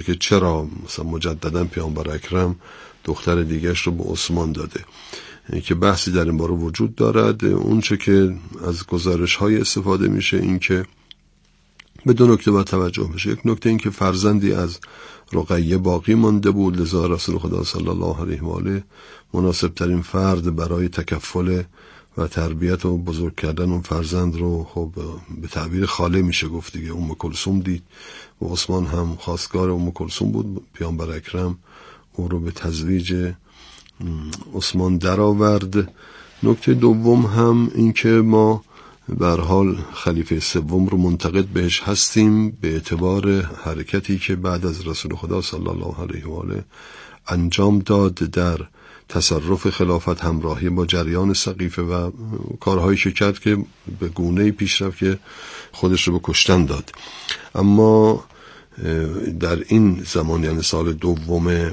که چرا مثلا مجددا پیامبر اکرم دختر دیگه‌اش رو به عثمان داده، که بحثی در این باره وجود دارد. اون چه که از گزارش‌های استفاده میشه این که به دو نکته باید توجه بشه. یک نکته این که فرزندی از رقیه باقی مانده بود، لذا رسول خدا صلی الله علیه و آله مناسب ترین فرد برای تکفل و تربیت و بزرگ کردن اون فرزند رو خب به تعبیر خاله میشه گفت دیگه ام کلثوم دید و عثمان هم خواستگار ام کلثوم بود. پیامبر اکرم او رو به تزویج عثمان درآورد. نکته دوم هم این که ما به هر حال خلیفه سوم رو منتقد بهش هستیم به اعتبار حرکتی که بعد از رسول خدا صلی الله علیه و آله انجام داد در تصرف خلافت، همراهی با جریان سقیفه و کارهایی که کرد که به گونه‌ای پیش رفت که خودش رو به کشتن داد. اما در این زمان یعنی سال دوم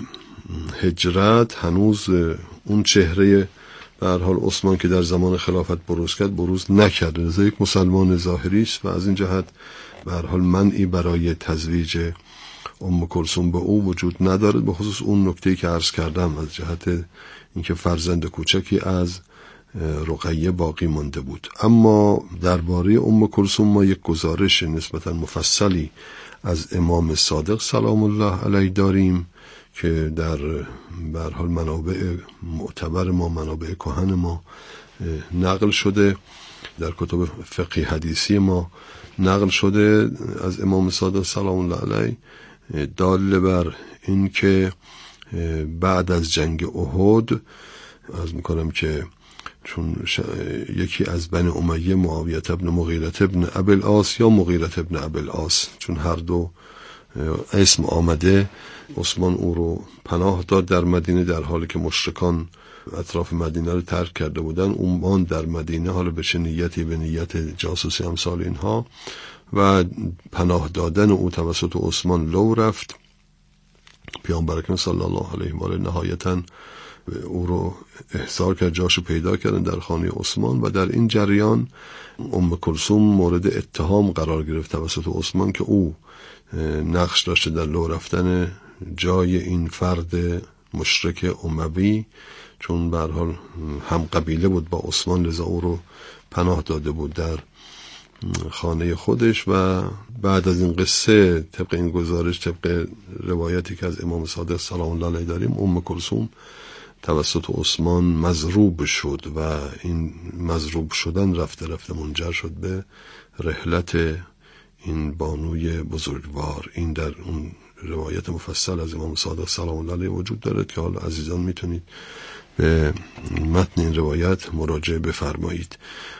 هجرت هنوز اون چهره به هر حال عثمان که در زمان خلافت بروز کرد بروز نکرد. لذا یک مسلمان ظاهری است و از این جهت به هر حال منعی برای تزویج ام کلثوم به او وجود ندارد، به خصوص اون نکته‌ای که عرض کردم از جهت اینکه فرزند کوچکی از رقیه باقی مانده بود. اما درباره ام کلثوم ما یک گزارش نسبتا مفصلی از امام صادق سلام الله علیه داریم که در به هر حال منابع معتبر ما، منابع کهن ما نقل شده، در کتب فقهی حدیثی ما نقل شده از امام صادق سلام الله علیه، دال بر این که بعد از جنگ احد عرض میکنم که چون یکی از بنی امیه معاویه ابن مغیره ابن ابی العاص یا مغیره ابن ابی العاص چون هر دو اسم آمده، عثمان او رو پناه داد در مدینه در حالی که مشرکان اطراف مدینه رو ترک کرده بودن. اون در مدینه حالا به چه نیتی، به نیت جاسوسی امثال اینها، و پناه دادن او توسط عثمان لو رفت. پیامبر اکرم صلی الله علیه و آله نهایتاً او رو احضار کرد، جاشو پیدا کردن در خانه عثمان و در این جریان ام کلثوم مورد اتهام قرار گرفت توسط عثمان که او نقش داشته در لو رفتن جای این فرد مشرک اموی، چون به هر حال هم قبیله بود با عثمان، لذا او رو پناه داده بود در خانه خودش. و بعد از این قصه طبق این گزارش، طبق روایتی که از امام صادق سلام الله علیه داریم، ام کلثوم توسط عثمان مضروب شد و این مضروب شدن رفته رفته منجر شد به رحلت این بانوی بزرگوار. این در اون روایت مفصل از امام صادق سلام الله علیه وجود دارد که حالا عزیزان میتونید به متن این روایت مراجعه بفرمایید.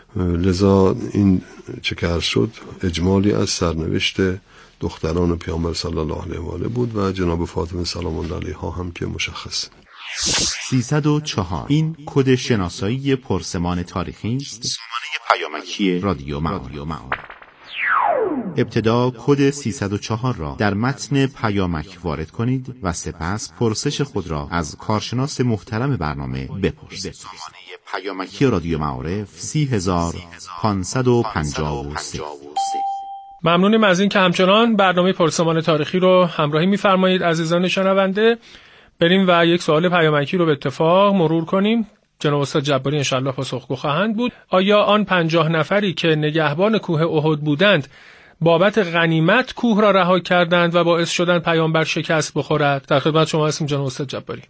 لذا این چه که عرض شد اجمالی از سرنوشت دختران پیامبر صلی الله علیه و آله بود و جناب فاطمه سلام الله علیها هم که مشخص. 304 این کد شناسایی پرسمان تاریخی است. سامانه پیامکی رادیو معارف. ابتدا کد 304 را در متن پیامک وارد کنید و سپس پرسش خود را از کارشناس محترم برنامه بپرسید. سامانه پیامکی رادیو معارف 30553. ممنونیم از این که همچنان برنامه پرسمان تاریخی رو همراهی می‌فرمایید عزیزان شنونده. بریم و یک سوال پیامکی رو به اتفاق مرور کنیم. جناب استاد جباری انشالله پاسخگو خواهند بود. آیا آن 50 نفری که نگهبان کوه احد بودند بابت غنیمت کوه را رها کردند و باعث شدند پیامبر شکست بخورد؟ در خدمت شما هستیم جناب استاد جباری.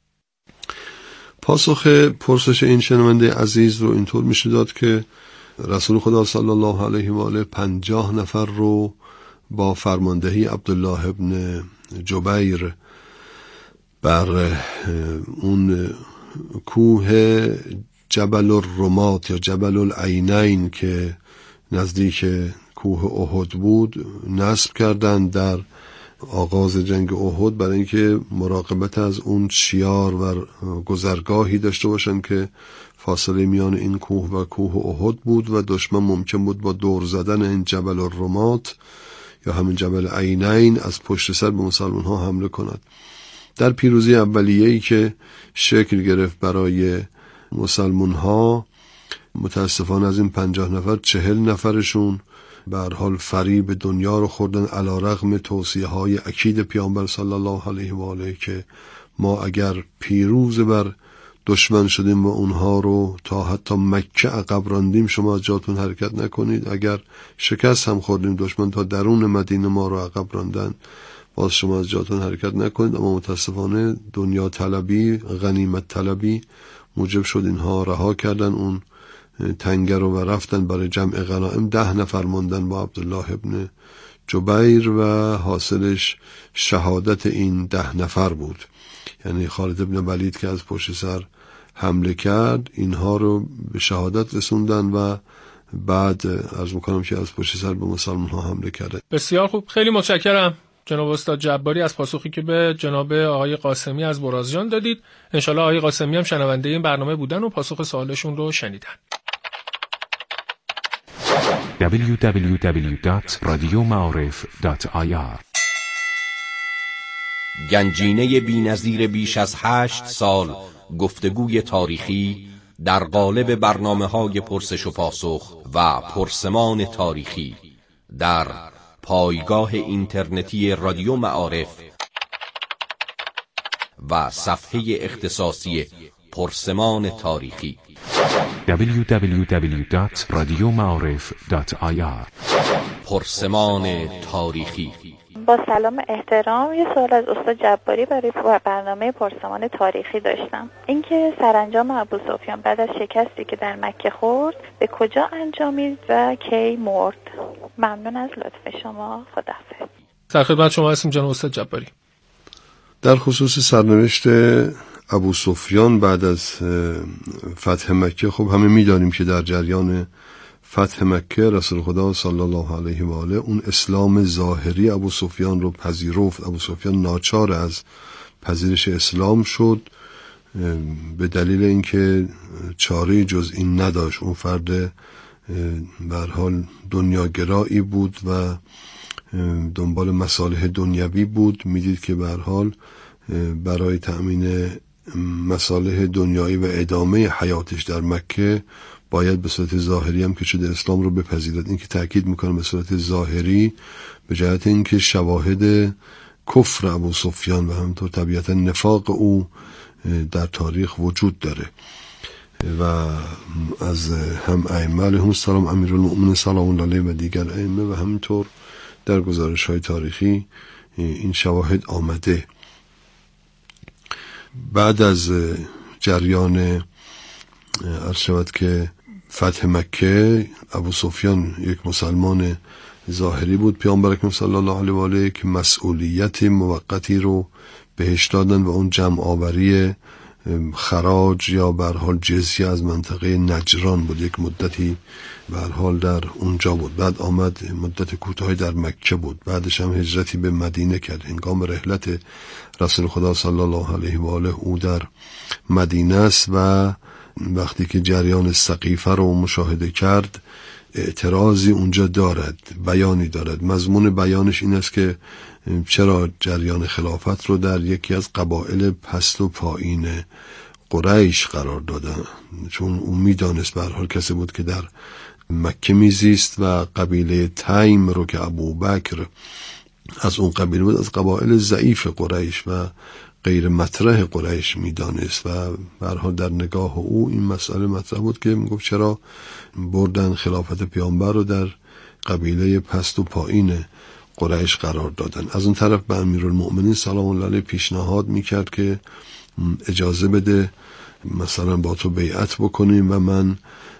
پاسخ پرسش این شنونده عزیز رو اینطور میشه داد که رسول خدا صلی الله علیه و آله 50 نفر رو با فرماندهی عبدالله ابن جبیر بر اون کوه جبل الرمات یا جبل العینین که نزدیک کوه احد بود نصب کردند در آغاز جنگ احد، برای اینکه مراقبت از اون شیار و گذرگاهی داشته باشن که فاصله میان این کوه و کوه احد بود و دشمن ممکن بود با دور زدن این جبل الرمات یا همین جبل عینین از پشت سر به مسلمان ها حمله کند. در پیروزی اولیه‌ای که شکل گرفت برای مسلمان ها، متاسفانه از این 50 نفر 40 نفرشون به هر حال فریب دنیا رو خوردن، علی رغم توصیه های اکید پیامبر صلی الله علیه و آله که ما اگر پیروز بر دشمن شدیم و اونها رو تا حتی مکه عقب راندیم شما از جاتون حرکت نکنید، اگر شکست هم خوردیم دشمن تا درون مدینه ما رو عقب راندن باز شما از جاتون حرکت نکنید. اما متاسفانه دنیا طلبی، غنیمت طلبی موجب شد اینها رها کردن اون تنگه رو و رفتن برای جمع غنایم. 10 نفر موندن با عبدالله ابن جبیر و حاصلش شهادت این 10 نفر بود. یعنی خالد ابن ولید که از پشت سر حمله کرد اینها رو به شهادت رسوندن و بعد عرض میکنم که از پشت سر به مسلمان ها حمله کرده. بسیار خوب، خیلی متشکرم جناب استاد جباری از پاسخی که به جناب آقای قاسمی از برازجان دادید. انشالله آقای قاسمی هم شنونده این برنامه بودن و پاسخ سوالشون رو شنیدن. www.radiomaarif.ir گنجینه بی‌نظیر بیش از 8 سال گفتگوی تاریخی در قالب برنامه‌های پرسش و پاسخ و پرسمان تاریخی در پایگاه اینترنتی رادیو معارف و صفحه اختصاصی پرسمان تاریخی www.radiomaarif.ir پرسمان تاریخی. با سلام احترام، یه سوال از استاد جباری برای برنامه پرسمان تاریخی داشتم. اینکه سرانجام ابوسفیان بعد از شکستی که در مکه خورد به کجا انجامید و کی مرد؟ ممنون از لطف شما. خداحافظ. در خدمت شما هستیم جناب استاد جباری. در خصوص سرنوشت ابوسفیان بعد از فتح مکه، خب همه می‌دانیم که در جریان فتح مکه رسول خدا صلی الله علیه و آله اون اسلام ظاهری ابوسفیان رو پذیرفت. ابوسفیان ناچار از پذیرش اسلام شد به دلیل اینکه چاره جز این نداشت. اون فرد به هر حال دنیاگرایی بود و دنبال مصالح دنیوی بود. میدید که به هر حال برای تأمین مصالح دنیایی و ادامه حیاتش در مکه باید به صورت ظاهری هم که شده اسلام رو بپذیرد. این که تأکید میکنم به صورت ظاهری به جهت اینکه شواهد کفر ابوسفیان و همینطور طبیعتا نفاق او در تاریخ وجود داره و از هم ائمه علیهم السلام، امیرالمؤمنین سلام الله علیه و دیگر ائمه و همینطور در گزارش‌های تاریخی این شواهد آمده. بعد از جریان عرض شود که فتح مکه، ابوسفیان یک مسلمان ظاهری بود. پیامبر اکرم صلی الله علیه و آله که مسئولیت موقتی رو بهش دادن و اون جمع آوری خراج یا به هر حال جزیه از منطقه نجران بود. یک مدتی به هر حال در اونجا بود. بعد آمد مدت کوتاهی در مکه بود. بعدش هم هجرتی به مدینه کرد. هنگام رحلت رسول خدا صلی الله علیه و آله او در مدینه است و وقتی که جریان سقیفه رو مشاهده کرد اعتراضی اونجا دارد، بیانی دارد. مضمون بیانش این است که چرا جریان خلافت رو در یکی از قبایل پست و پایین قریش قرار دادن، چون اون میدانست به هر حال کسی بود که در مکه میزیست و قبیله تیم رو که ابوبکر از اون قبیله بود از قبایل ضعیف قریش و غیر مطرح قریش میدانست و به هر حال در نگاه او این مسئله مطرح بود که میگفت چرا بردن خلافت پیامبر رو در قبیله پست و پایین قریش قرار دادن. از اون طرف به امیرالمؤمنین سلام الله علیه پیشنهاد میکرد که اجازه بده مثلا با تو بیعت بکنیم و من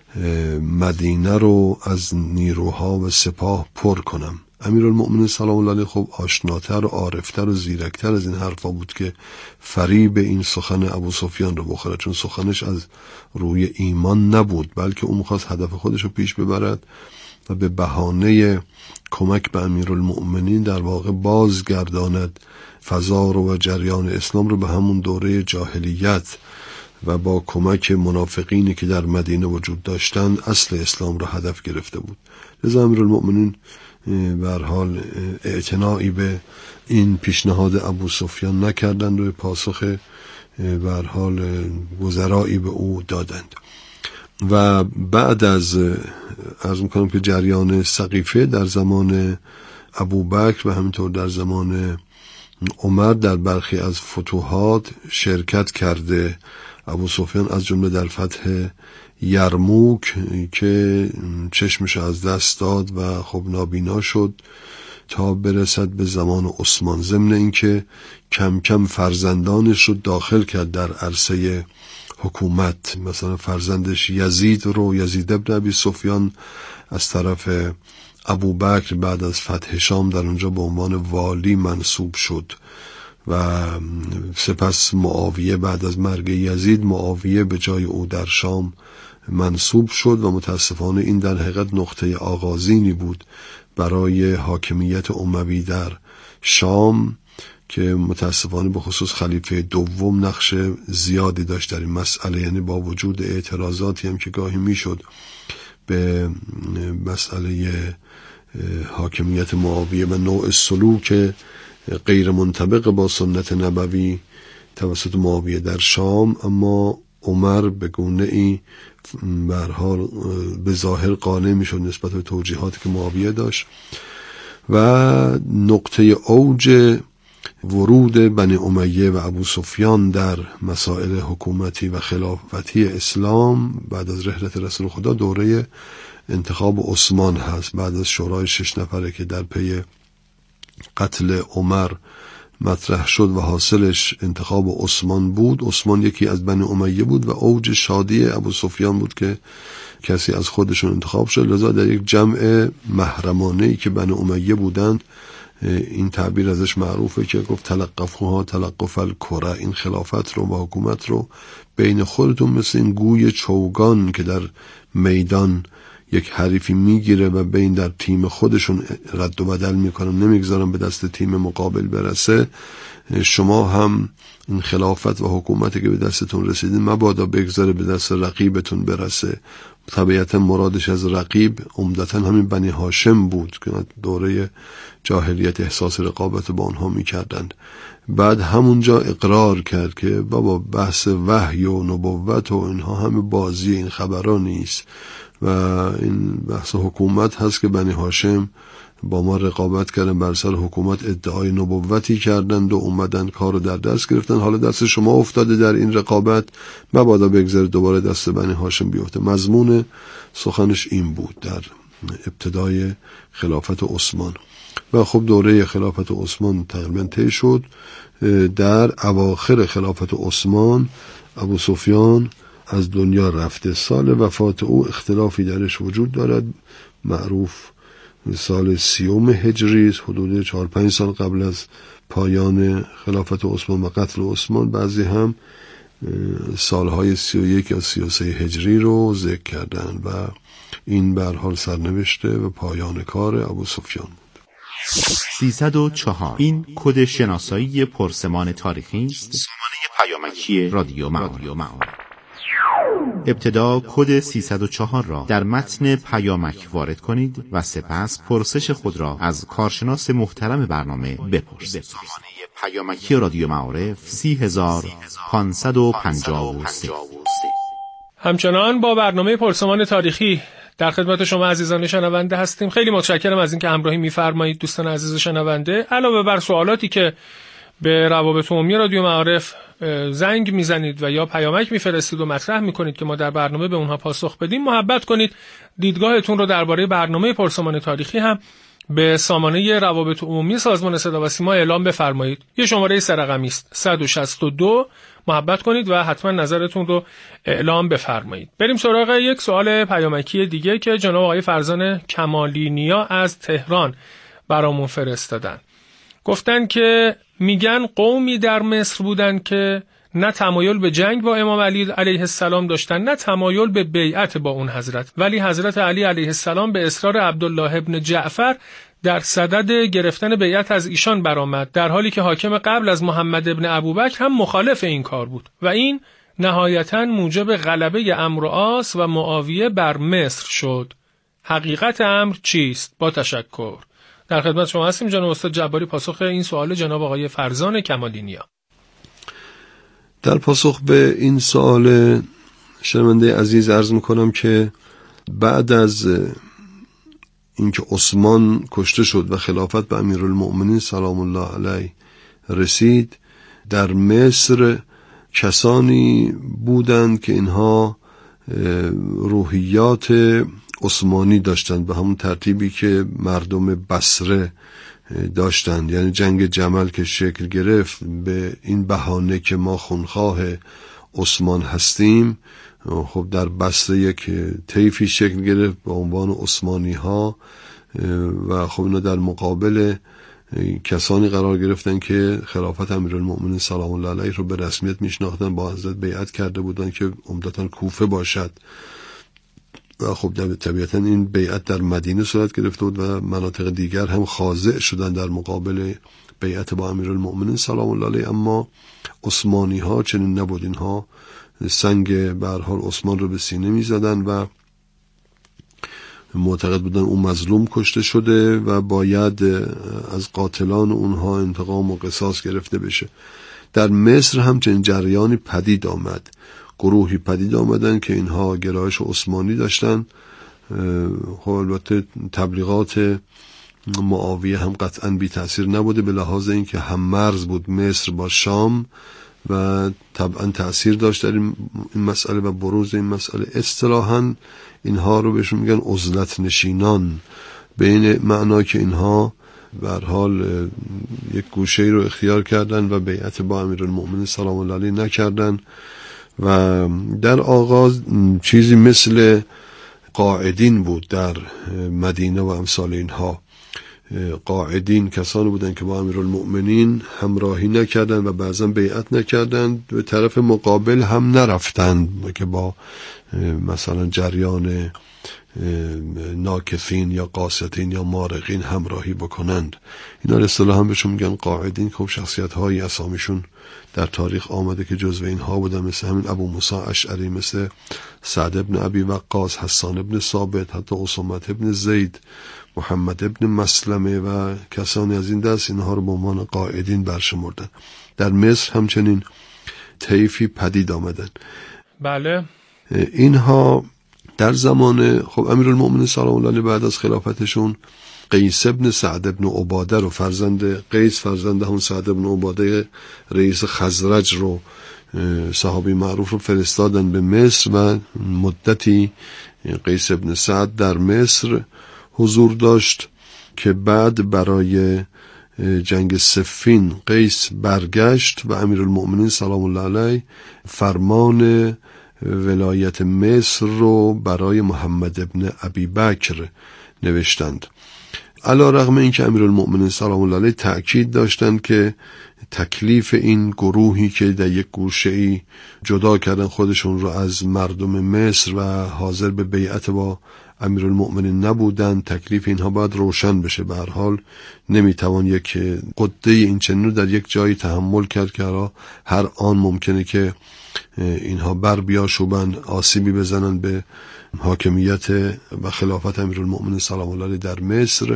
مدینه رو از نیروها و سپاه پر کنم. امیرالمؤمنین سلام الله علیه خب آشناتر و عارفتر و زیرکتر از این حرفا بود که فریب این سخن ابوسفیان رو بخوره، چون سخنش از روی ایمان نبود بلکه اون می‌خواست هدف خودش رو پیش ببرد و به بهانه کمک به امیرالمؤمنین در واقع بازگرداند فضا رو و جریان اسلام رو به همون دوره جاهلیت و با کمک منافقینی که در مدینه وجود داشتن اصل اسلام رو هدف گرفته بود. لذا امیرالمؤمنین به هر حال اعتنایی به این پیشنهاد ابوسفیان نکردند و پاسخ به هر حال گذرایی به او دادند. و بعد از عرض میکنم که جریان سقیفه در زمان ابوبکر و همینطور در زمان عمر در برخی از فتوحات شرکت کرده. ابوسفیان از جمله در فتح یرموک که چشمش از دست داد و خب نابینا شد تا برسد به زمان عثمان، ضمن اینکه کم کم فرزندانش رو داخل کرد در عرصه حکومت. مثلا فرزندش یزید ابن ابی سفیان از طرف ابوبکر بعد از فتح شام در اونجا به عنوان والی منصوب شد و سپس معاویه بعد از مرگ یزید، معاویه به جای او در شام منصوب شد و متاسفانه این در حقیقت نقطه آغازینی بود برای حاکمیت اموی در شام که متاسفانه به خصوص خلیفه دوم نقش زیادی داشت در این مسئله. یعنی با وجود اعتراضاتی هم که گاهی میشد به مسئله حاکمیت معاویه و نوع سلوک غیر منطبق با سنت نبوی توسط معاویه در شام، اما عمر به گونه‌ای به هر حال به ظاهر قانع میشد نسبت به توجیهاتی که معاویه داشت و نقطه اوج ورود بنی امیه و ابو سفیان در مسائل حکومتی و خلافتی اسلام بعد از رحلت رسول خدا دوره انتخاب عثمان هست. بعد از شورای 6 نفره که در پی قتل عمر مطرح شد و حاصلش انتخاب عثمان بود. عثمان یکی از بنی امیه بود و اوج شادی ابو سفیان بود که کسی از خودشون انتخاب شد. لذا در یک جمع محرمانه‌ای که بنی امیه بودند این تعبیر ازش معروفه که گفت تلقفوها تلقف الکره، این خلافت رو و حکومت رو بین خودتون مثل این گوی چوگان که در میدان یک حریفی میگیره و بین در تیم خودشون رد و بدل میکنن، نمیگذارن به دست تیم مقابل برسه، شما هم این خلافت و حکومتی که به دستتون رسیدین مبادا بگذاره به دست رقیبتون برسه. طبیعتا مرادش از رقیب عمدتا همین بنی هاشم بود که دوره جاهلیت احساس رقابت با آنها میکردند. بعد همونجا اقرار کرد که بابا بحث وحی و نبوت و اینها همه بازی، این خبرها نیست و این بحث حکومت هست که بنی هاشم با ما رقابت کردن، بر سر حکومت ادعای نبوتی کردند و اومدن کارو در دست گرفتن، حالا دست شما افتاده در این رقابت، مبادا بگذاره دوباره دست بنی هاشم بیفته. مضمون سخنش این بود در ابتدای خلافت عثمان و خب دوره خلافت عثمان تقریبا طی شد. در اواخر خلافت عثمان ابو سفیان از دنیا رفته. سال وفات او اختلافی درش وجود دارد، معروف سال 30 هجری، حدود 4-5 سال قبل از پایان خلافت عثمان و قتل عثمان. بعضی هم سالهای 31 یا 33 هجری رو ذکر کردن و این به هر حال سرنوشته و پایان کار ابو سفیان بود. 304 این کد شناسایی پرسمان تاریخی است. سامانه پیامکی رادیو معارف. ابتدا کد 304 را در متن پیامک وارد کنید و سپس پرسش خود را از کارشناس محترم برنامه بپرسید. سامانه پیامکی رادیو معارف 30553. همچنان با برنامه پرسمان تاریخی در خدمت شما عزیزان شنونده هستیم. خیلی متشکرم از اینکه همراهی می‌فرمایید دوستان عزیز شنونده. علاوه بر سوالاتی که به روابط عمومی رادیو معارف زنگ میزنید و یا پیامک میفرستید و مطرح میکنید که ما در برنامه به اونها پاسخ بدیم، محبت کنید دیدگاهتون رو درباره برنامه پرسمان تاریخی هم به سامانه روابط عمومی سازمان صدا و سیما اعلام بفرمایید. یه شماره سه‌رقمی است 162. محبت کنید و حتما نظرتون رو اعلام بفرمایید. بریم سراغ یک سوال پیامکی دیگه که جناب آقای فرزان کمالی نیا از تهران برامون فرستادن. گفتن که میگن قومی در مصر بودن که نه تمایل به جنگ با امام علی علیه السلام داشتن نه تمایل به بیعت با اون حضرت، ولی حضرت علی علیه السلام به اصرار عبدالله ابن جعفر در صدد گرفتن بیعت از ایشان برآمد، در حالی که حاکم قبل از محمد ابن ابوبکر هم مخالف این کار بود و این نهایتاً موجب غلبه عمرو و عاص و معاویه بر مصر شد. حقیقت امر چیست؟ با تشکر. در خدمت شما هستیم جناب استاد جباری. پاسخ این سوال جناب آقای فرزان کمالی نیا. در پاسخ به این سوال شنونده عزیز عرض میکنم که بعد از اینکه عثمان کشته شد و خلافت به امیرالمؤمنین سلام الله علیه رسید، در مصر کسانی بودند که اینها روحیات عثمانی داشتند، به همون ترتیبی که مردم بصره داشتند. یعنی جنگ جمل که شکل گرفت به این بهانه که ما خونخواه عثمان هستیم، خب در بصره یک طیفی شکل گرفت به عنوان عثمانی ها و خب اینا در مقابل کسانی قرار گرفتن که خلافت امیرالمؤمنین سلام الله علیه رو به رسمیت میشناختن، با حضرت بیعت کرده بودن که عمدتاً کوفه باشد و خب در طبیعتاً این بیعت در مدینه صورت گرفته بود و مناطق دیگر هم خاضع شدن در مقابل بیعت با امیرالمؤمنین سلام الله علیه. اما عثمانی ها چنین نبود، اینها سنگ به هر حال عثمان رو به سینه میزدن و معتقد بودن اون مظلوم کشته شده و باید از قاتلان اونها انتقام و قصاص گرفته بشه. در مصر هم چنین جریانی پدید آمد، گروهی پدید آمدن که اینها گرایش عثمانی داشتن. خب البته تبلیغات معاویه هم قطعاً بی تأثیر نبوده، به لحاظ اینکه هم مرز بود مصر با شام و طبعا تأثیر داشت در این مسئله و بروز این مسئله. اصطلاحاً اینها رو بهشون میگن عزلت نشینان، به این معنا که اینها به هر حال یک گوشه‌ای رو اختیار کردن و بیعت با امیرالمؤمنین سلام الله علیه نکردن و در آغاز چیزی مثل قاعدین بود در مدینه و امثال اینها. قاعدین کسانی بودند که با امیرالمؤمنین همراهی نکردند و بعضا بیعت نکردند، به طرف مقابل هم نرفتند که با مثلا جریان ناکثین یا قاسطین یا مارقین همراهی بکنند. اینا اصطلاحاً بهشون میگن قاعدین. خب شخصیت هایی اسامیشون در تاریخ آمده که جزو اینها بودن، مثل همین ابو موسی اشعری، مثل سعد ابن ابی وقاص، حسان ابن ثابت، حتی اسامه ابن زید، محمد ابن مسلمه و کسانی از این دست، اینها رو به عنوان قائدین برشمردن. در مصر همچنین طیفی پدید آمدن. بله. اینها در زمان خب امیرالمؤمنین سلام الله علیه بعد از خلافتشون قیس ابن سعد ابن عباده رو، فرزند قیس فرزند همون سعد ابن عباده رئیس خزرج رو، صحابی معروف رو فرستادن به مصر و مدتی قیس ابن سعد در مصر حضور داشت که بعد برای جنگ صفین قیس برگشت و امیرالمؤمنین سلام الله علیه فرمان ولایت مصر رو برای محمد ابن ابی بکر نوشتند. علی رغم اینکه امیرالمؤمنین سلام الله علیه تأکید داشتند که تکلیف این گروهی که در یک گوشه‌ای جدا کردن خودشون رو از مردم مصر و حاضر به بیعت با امیرالمؤمنین نبودن، تکلیف اینها باید روشن بشه. به هر حال نمیتوان یک قده این چنین رو در یک جایی تحمل کرد که هر آن ممکنه که اینها بر بیاشوبن، آسیبی بزنن به حاکمیت و خلافت امیرالمؤمنین سلام الله علیه در مصر.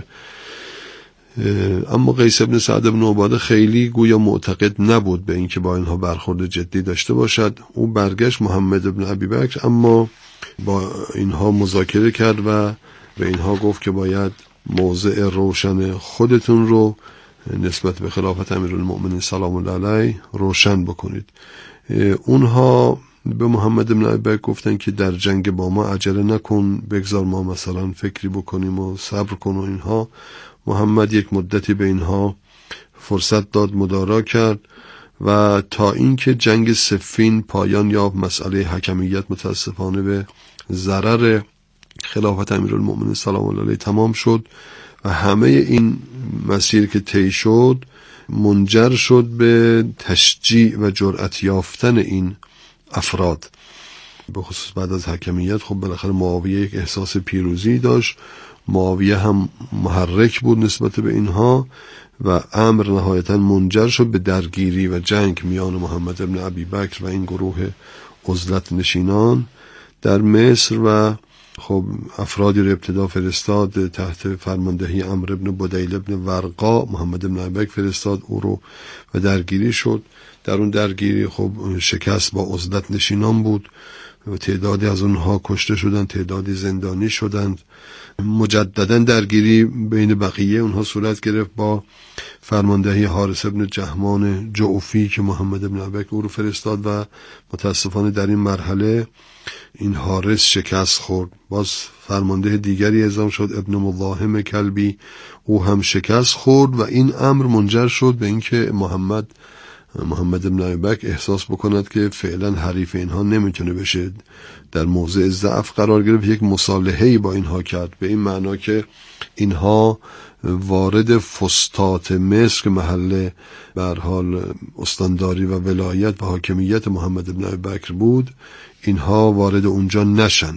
اما قیس ابن سعد ابن عباده خیلی گویا معتقد نبود به اینکه با اینها برخورد جدی داشته باشد. او برگشت محمد ابن ابی بکر، اما با اینها مذاکره کرد و به اینها گفت که باید موضع روشن خودتون رو نسبت به خلافت امیرالمؤمنین سلام الله علیه روشن بکنید. اونها به محمد ابن ابی بکر گفتن که در جنگ با ما عجله نکن، بگذار ما مثلا فکری بکنیم و صبر کن و اینها. محمد یک مدتی به اینها فرصت داد، مدارا کرد و تا اینکه جنگ صفین پایان یافت، مسئله حکمیت متاسفانه به ضرر خلافت امیرالمؤمنین سلام الله علیه تمام شد و همه این مسیر که طی شد منجر شد به تشجیع و جرأت یافتن این افراد. به خصوص بعد از حکمیت خب بالاخره معاویه یک احساس پیروزی داشت، معاویه هم محرک بود نسبت به اینها و امر نهایتا منجر شد به درگیری و جنگ میان محمد ابن ابی بکر و این گروه عزلت نشینان در مصر و خب افرادی رو ابتدا فرستاد تحت فرماندهی عمرو ابن بدیل ابن ورقا، محمد ابن ابی بکر فرستاد او رو و درگیری شد. در اون درگیری خب شکست با عزلت نشینان بود و تعدادی از اونها کشته شدند، تعدادی زندانی شدند. مجددا درگیری بین بقیه اونها صورت گرفت با فرماندهی حارث ابن جهمان جعفی که محمد ابن ابی بکر او رو فرستاد و متاسفانه در این مرحله این حارث شکست خورد. باز فرمانده دیگری اعزام شد، ابن ملاهم کلبی، او هم شکست خورد و این امر منجر شد به اینکه محمد ابن ابی بکر احساس بکند که فعلا حریف اینها نمیتونه بشه، در موضع ضعف قرار گرفت، یک مصالحه‌ای با اینها کرد، به این معنا که اینها وارد فسطاط مصر که محل به هر حال استانداری و ولایت و حاکمیت محمد ابن ابی بکر بود، اینها وارد اونجا نشن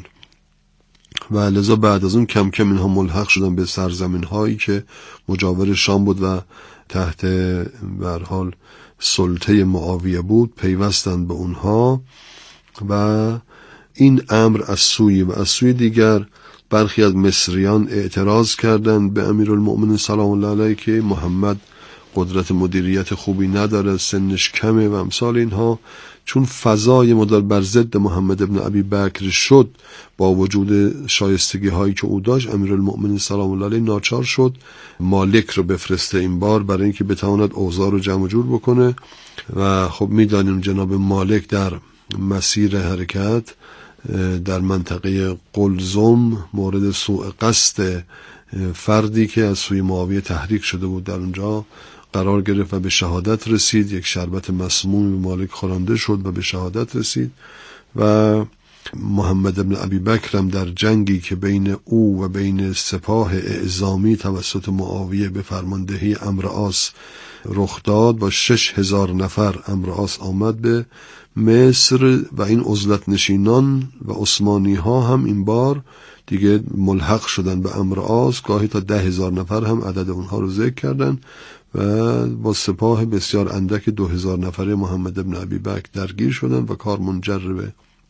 و لذا بعد از اون کم کم اینها ملحق شدن به سرزمین هایی که مجاور شام بود و تحت به هر حال سلطه معاویه بود، پیوستند به اونها و این امر از سوی و از سوی دیگر برخی از مصریان اعتراض کردند به امیرالمؤمنین سلام الله علیه که محمد قدرت مدیریت خوبی نداره، سنش کمه و امثال اینها. چون فضای مدار بر ضد محمد ابن ابی بکر شد با وجود شایستگی هایی که او داشت، امیرالمؤمنین سلام الله علیه ناچار شد مالک رو بفرسته این بار برای اینکه بتواند اوضاع رو جمع جور بکنه و خب میدانیم جناب مالک در مسیر حرکت در منطقه قلزم مورد سوء قصد فردی که از سوی معاویه تحریک شده بود در اونجا قرار گرفت و به شهادت رسید. یک شربت مسموم به مالک خوانده شد و به شهادت رسید و محمد ابن ابی بکر هم در جنگی که بین او و بین سپاه اعزامی توسط معاویه به فرماندهی عمرو عاص رخ داد، با 6000 نفر عمرو عاص آمد به مصر و این عزلت نشینان و عثمانی ها هم این بار دیگه ملحق شدن به عمرو عاص، گاهی تا 10,000 نفر هم عدد اونها رو ذکر کردن و با سپاه بسیار اندک 2000 نفره محمد ابن ابی بکر درگیر شدن و کار منجر به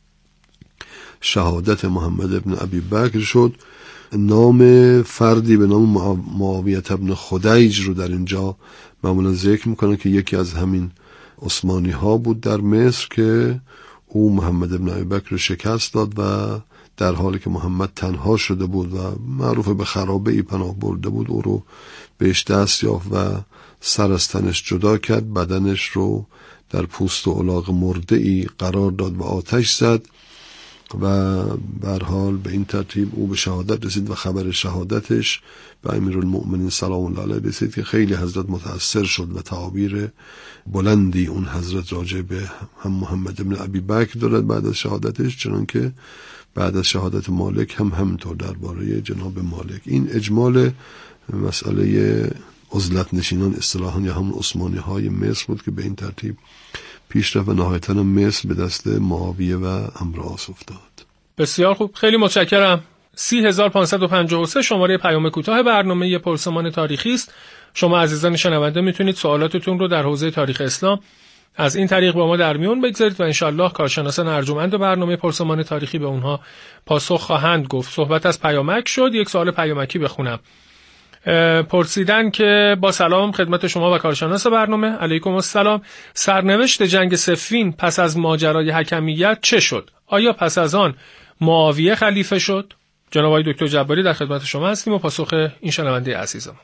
شهادت محمد ابن ابی بکر شد. نام فردی به نام معاویه ابن خدیج رو در اینجا معمولا ذکر میکنه که یکی از همین عثمانی ها بود در مصر که او محمد ابن ابی بکر رو شکست داد و در حالی که محمد تنها شده بود و معروف به خرابه ای پناه برده بود، او رو بهش دست یافت و سر از تنش جدا کرد، بدنش رو در پوست و الاغ مرده ای قرار داد و آتش زد و به هر حال به این ترتیب او به شهادت رسید و خبر شهادتش به امیرالمؤمنین سلام الله علیه رسید که خیلی حضرت متأثر شد و تعابیر بلندی اون حضرت راجع به هم محمد ابن ابی بکر دارد بعد از شهادتش، چنانکه بعد از شهادت مالک هم همینطور درباره جناب مالک. این اجمال مسئله عزلت نشینان اصطلاحاً یا همون عثمانی های مصر بود که به این ترتیب پیش رفت و نهایتاً مصر به دست معاویه و عمرو عاص افتاد. بسیار خوب، خیلی متشکرم. 30553 شماره پیام کوتاه برنامه پرسمان تاریخی است. شما عزیزان شنونده میتونید سوالاتتون رو در حوزه تاریخ اسلام از این طریق با ما در میون بگذارید و انشالله کارشناسان ارجمند برنامه پرسمان تاریخی به اونها پاسخ خواهند گفت. صحبت از پیامک شد، یک سوال پیامکی بخونم. پرسیدن که با سلام خدمت شما و کارشناس برنامه. علیکم السلام. سرنوشت جنگ صفین پس از ماجرای حکمیت چه شد؟ آیا پس از آن معاویه خلیفه شد؟ جناب آقای دکتر جباری در خدمت شما هستیم و پاسخ این شنونده عزیزمون.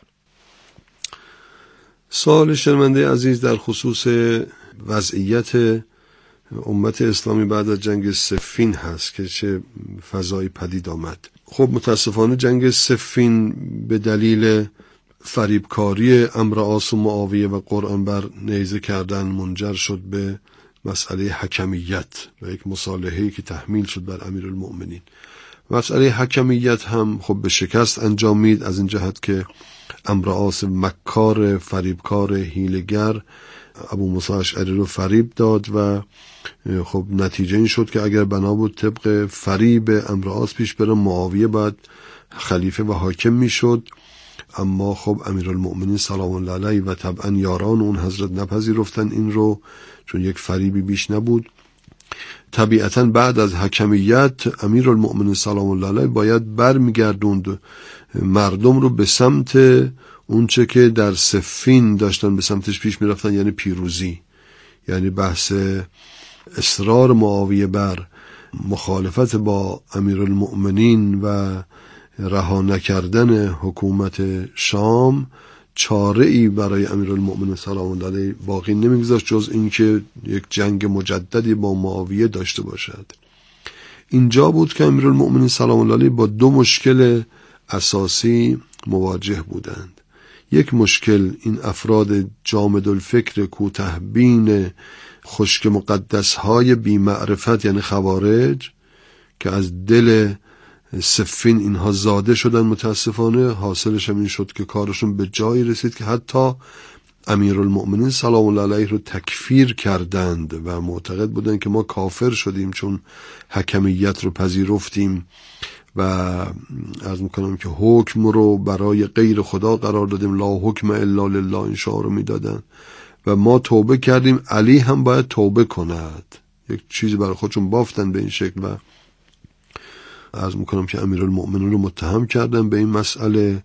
سوال شنونده عزیز در خصوص وضعیت امت اسلامی بعد از جنگ صفین هست که چه فضایی پدید آمد. خب متاسفانه جنگ صفین به دلیل فریبکاری عمرو عاص و معاویه و قرآن بر نیزه کردن منجر شد به مسئله حکمیت و یک مصالحه‌ای که تحمیل شد بر امیرالمؤمنین. مسئله حکمیت هم خب به شکست انجامید از این جهت که عمرو عاص مکار، فریبکار، حیله‌گر ابو موسی اشعری رو فریب داد و خب نتیجه این شد که اگر بنا بود طبق فریب عمرو عاص پیش بره معاویه بعد خلیفه و حاکم میشد، اما خب امیرالمؤمنین سلام الله علیه و طبعا یاران اون حضرت نپذیرفتن این رو، چون یک فریبی بیش نبود. طبیعتا بعد از حکمیت امیرالمؤمنین سلام الله علیه باید برمیگردوند مردم رو به سمت اونچه که در صفین داشتن به سمتش پیش میرفتن، یعنی پیروزی، یعنی بحث اصرار معاویه بر مخالفت با امیرالمؤمنین و رها نکردن حکومت شام چاره‌ای برای امیرالمؤمنین سلام الله علیه باقی نمیگذاشت جز اینکه یک جنگ مجددی با معاویه داشته باشد. اینجا بود که امیرالمؤمنین سلام الله علیه با دو مشکل اساسی مواجه بودند. یک مشکل این افراد جامد الفکر کوته‌بین خشک مقدس‌های بی‌معرفت یعنی خوارج که از دل صفین اینها زاده شدن، متاسفانه حاصلش هم این شد که کارشون به جایی رسید که حتی امیرالمؤمنین سلام الله علیه رو تکفیر کردند و معتقد بودند که ما کافر شدیم چون حکمیت رو پذیرفتیم و عرض میکنم که حکم رو برای غیر خدا قرار دادیم، لا حکم الا لله این شعار رو میدادن و ما توبه کردیم، علی هم باید توبه کند. یک چیزی برای خودشون بافتن به این شکل و عرض میکنم که امیرالمؤمنین رو متهم کردن به این مسئله.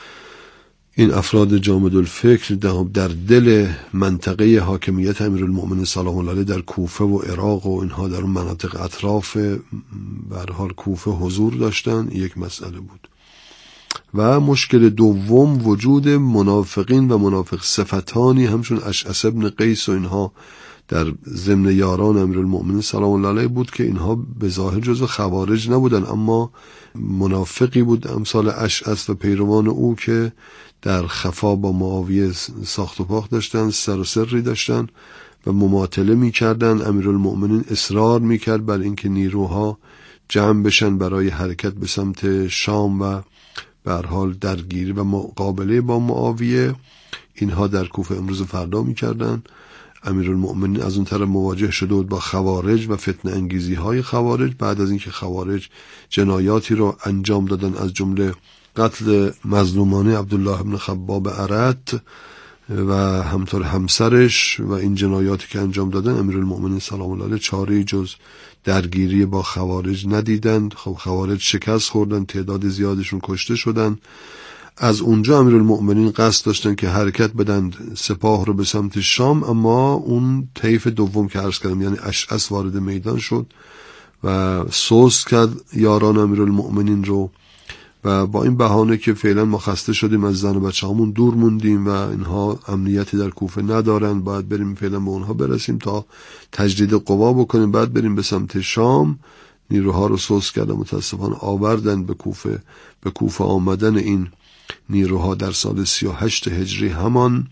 این افراد جامد الفکر در دل منطقه حاکمیت امیرالمؤمنین سلام الله علیه در کوفه و عراق و اینها در اون مناطق اطراف به هر حال کوفه حضور داشتن، یک مسئله بود. و مشکل دوم وجود منافقین و منافق صفتانی همچون اشعث ابن قیس و اینها در ضمن یاران امیرالمؤمنین سلام الله علیه بود که اینها به ظاهر جزو خوارج نبودن اما منافقی بود امثال اشعث و پیروان او که در خفا با معاویه ساخت و پاخت داشتن، سر و سری داشتن و مماطله می‌کردند. امیرالمؤمنین اصرار می‌کرد بر اینکه نیروها جمع بشن برای حرکت به سمت شام و به هر حال درگیری و مقابله با معاویه. اینها در کوفه امروز فردا می‌کردند. امیرالمؤمنین از اون طرف مواجه شده بود با خوارج و فتنه انگیزی های خوارج بعد از اینکه خوارج جنایاتی رو انجام دادن از جمله قتل مظلومانه عبدالله ابن خباب ارت و همطور همسرش و این جنایاتی که انجام دادن. امیرالمؤمنین سلام الله علیه چاره‌ای جز درگیری با خوارج ندیدند. خب خوارج شکست خوردن، تعداد زیادشون کشته شدن. از اونجا امیرالمؤمنین قصد داشتن که حرکت بدن سپاه رو به سمت شام، اما اون طیف دوم که عرض کردم یعنی اشعث وارد میدان شد و سوس کرد یاران امیرالمؤمنین رو و با این بهانه که فعلا ما خسته شدیم از زن و بچه‌هامون دور موندیم و اینها امنیتی در کوفه ندارن، باید بریم فعلا به اونها برسیم تا تجدید قوا بکنیم بعد بریم به سمت شام. نیروها رو سوس کردن، متاسفانه آوردن به کوفه. به کوفه آمدن این نیروها در سال 38 هجری همان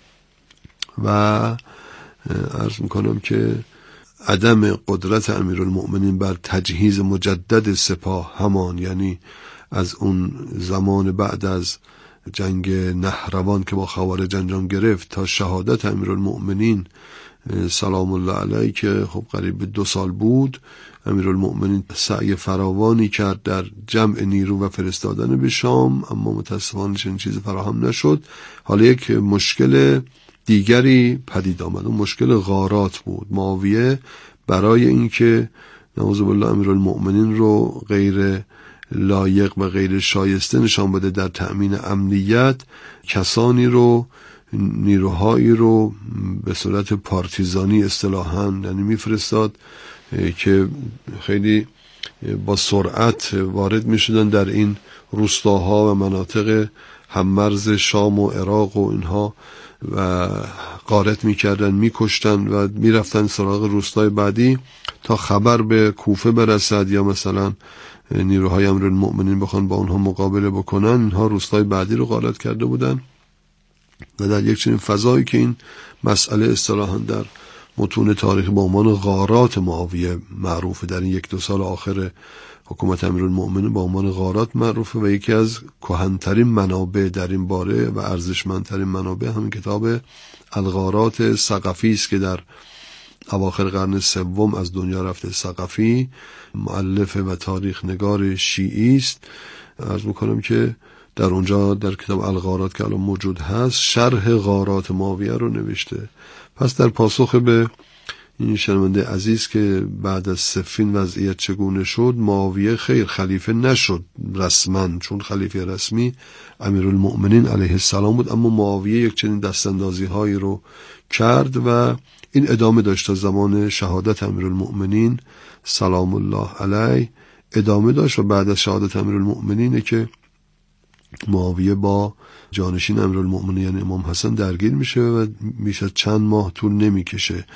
و عرض میکنم که عدم قدرت امیرالمؤمنین بر تجهیز مجدد سپاه همان، یعنی از اون زمان بعد از جنگ نهروان که با خوارج انجام گرفت تا شهادت امیرالمؤمنین سلام الله علیه که خب قریب 2 سال بود، امیرالمؤمنین سعی فراوانی کرد در جمع نیرو و فرستادن به شام اما متاسفانه چنین چیزی فراهم نشد. حالا یک مشکل دیگری پدید آمد، اون مشکل غارات بود. معاویه برای اینکه نعوذ بالله امیرالمؤمنین رو غیر لایق و غیر شایسته نشان بده در تأمین امنیت، کسانی رو نیروهایی رو به صورت پارتیزانی اصطلاحاً یعنی میفرستاد که خیلی با سرعت وارد می شدن در این روستاها و مناطق هممرز شام و عراق و اینها و غارت می کردن، می کشتن و می رفتن سراغ روستای بعدی تا خبر به کوفه برسد یا مثلا نیروهای امیرالمؤمنین بخوان با اونها مقابله بکنن. اینها روستای بعدی رو غارت کرده بودن و در یک چنین فضایی که این مسئله اصطلاحاً در متون تاریخ با عنوان غارات معاویه معروفه، در این 1-2 سال آخر حکومت امیرالمؤمنین با عنوان غارات معروفه و یکی از کهن‌ترین منابع در این باره و ارزشمندترین منابع همین کتاب الغارات ثقفی است که در اواخر قرن 3 از دنیا رفته. ثقفی مؤلف و تاریخ نگار شیعی است. عرض میکنم که در اونجا در کتاب الغارات که الان موجود هست شرح غارات معاویه رو نوشته. پس در پاسخ به این شنونده عزیز که بعد از صفین وضعیت چگونه شد، معاویه خیر خلیفه نشد رسما، چون خلیفه رسمی امیرالمؤمنین علیه السلام بود، اما معاویه یک چنین دستاندازی هایی رو کرد و این ادامه داشت تا زمان شهادت امیرالمؤمنین سلام الله علیه ادامه داشت و بعد از شهادت امیرالمؤمنینه که معاویه با جانشین امیرالمؤمنین یعنی امام حسن درگیر میشه و میشه چند ماه طول نمیکشه